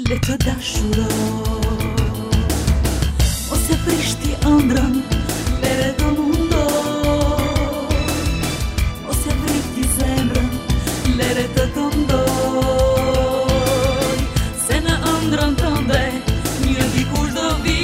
le të dashuroj. Ose prishti ëndrën, lere do mundoj. Ose vriti zemrën, lere të këndoj. Se në ëndrën tënde, një dikush do vi.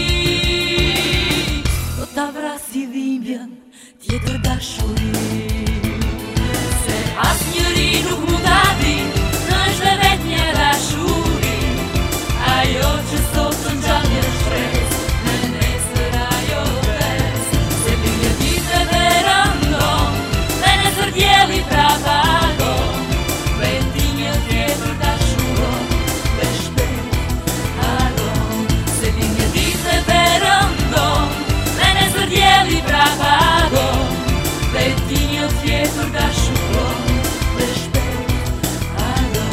Do ta vrasi dhimbjen, tjetër dashuri. Se as njëri nuk mund ta di, është vet një dashuri. Ajo që sot të ngjallje shtres, në nesër ajo vdes. Se linje ditë dhe rëndon, dhe nesër dielli prap agon. Vendi një tjetër dashuron, dhe shpejt harron. Se linje ditë dhe rëndon, dhe nesër dielli prap agon. Vendi një tjetër dashuron, dhe shpejt harron.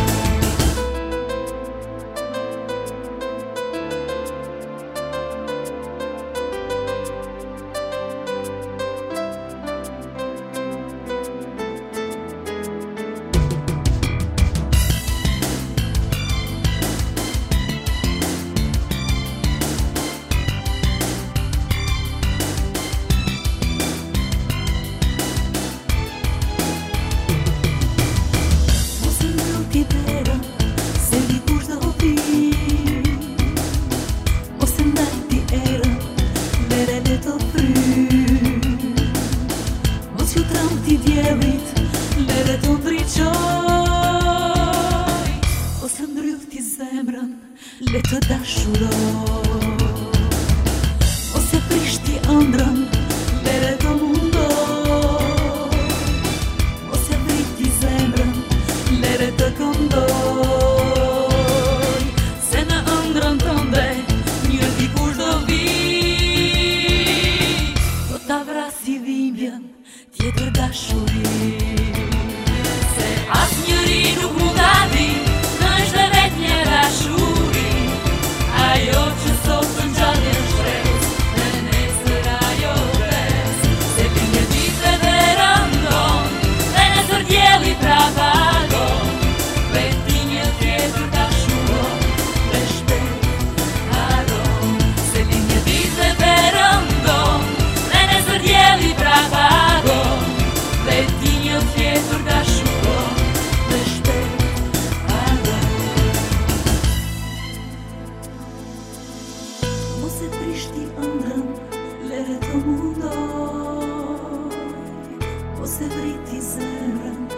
Djelit, lere të ndriqoj. Ose ndrylti zemrën, le të dashuroj. Ose prishti ëndrën, lere të mundoj. Ose vriti zemrën, lere të këndoj. Se në ëndrën tënde, një dikush do vi. Do ta vrasi dhimbjen, tjetër dashuri. Se as njëri nuk mund ta di, është vet një dashuri. Ajo që sot të ngjallje shtres, në nesër ajo vdes. Se linje ditë dhe rëndon, dhe nesër dielli prap agon. Vendi një tjetër dashuron, dhe shpejt harron. Se linje ditë dhe rëndon, dhe nesër dielli prap agon. Vendi një tjetër dashuron, dhe shpejt harron. Mos e prishti ëndrën, lere të mundoj. Ose vriti zemrën,